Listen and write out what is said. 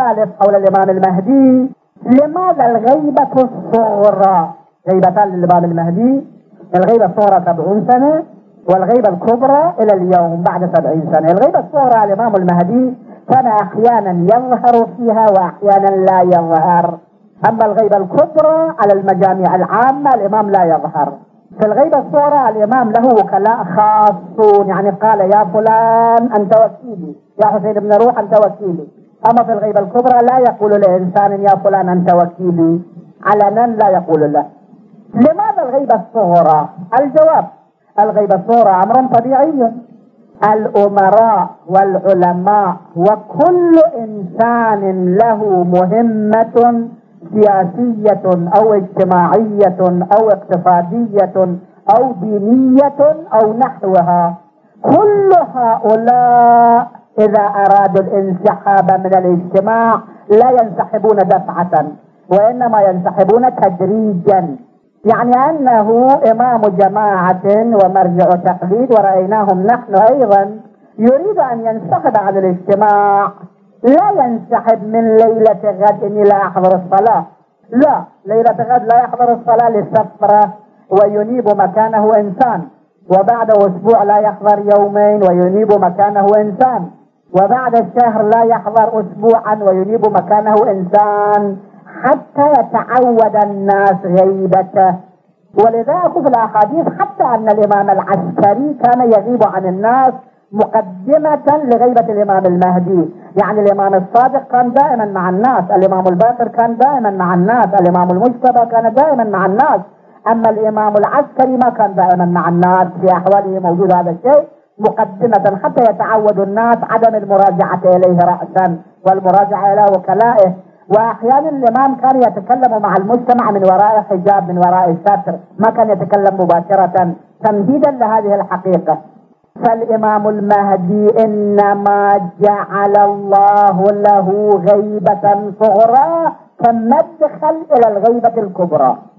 الثالث حول الإمام المهدي: لماذا الغيبة الصغرى؟ غيبتان للإمام المهدي: الغيبة الصغرى 70 سنة، والغيبة الكبرى إلى اليوم بعد 70 سنة. الغيبة الصغرى الإمام المهدي كان أحيانا يظهر فيها وأحيانا لا يظهر. أما الغيبة الكبرى على المجامع العامة الإمام لا يظهر. في الغيبة الصغرى الإمام له وكلاء خاصون، يعني قال: يا فلان أنت وكيلي، يا حسين بن روح أنت وكيلي. أما في الغيبة الكبرى لا يقول لإنسان: يا فلان أنت وكيلي، علنا لا يقول له. لماذا الغيبة الصغرى؟ الجواب: الغيبة الصغرى أمر طبيعي. الأمراء والعلماء وكل إنسان له مهمة سياسية أو اجتماعية أو اقتصادية أو دينية أو نحوها، كل هؤلاء إذا أرادوا الانسحاب من الاجتماع لا ينسحبون دفعة، وإنما ينسحبون تدريجا. يعني أنه إمام جماعة ومرجع تقليد، ورأيناهم نحن أيضا، يريد أن ينسحب عن الاجتماع لا ينسحب من ليلة غد لا يحضر الصلاة، لا، ليلة غد لا يحضر الصلاة لسفرة وينيب مكانه إنسان، وبعد أسبوع لا يحضر يومين وينيب مكانه إنسان، وبعد الشهر لا يحضر أسبوعا وينيب مكانه إنسان، حتى يتعود الناس غيبته. ولذلك في الأحاديث حتى أن الإمام العسكري كان يغيب عن الناس مقدمة لغيبة الإمام المهدي. يعني الإمام الصادق كان دائما مع الناس، الإمام الباقر كان دائما مع الناس، الإمام المجتبى كان دائما مع الناس. أما الإمام العسكري ما كان دائما مع الناس، في أحواله موجود هذا الشيء مقدمة حتى يتعود الناس عدم المراجعة إليه رأسا والمراجعة إلى وكلائه. وأحيانا الإمام كان يتكلم مع المجتمع من وراء حجاب، من وراء ستر، ما كان يتكلم مباشرة، تمهيدا لهذه الحقيقة. فالإمام المهدي إنما جعل الله له غيبة صغرى كمدخل إلى الغيبة الكبرى.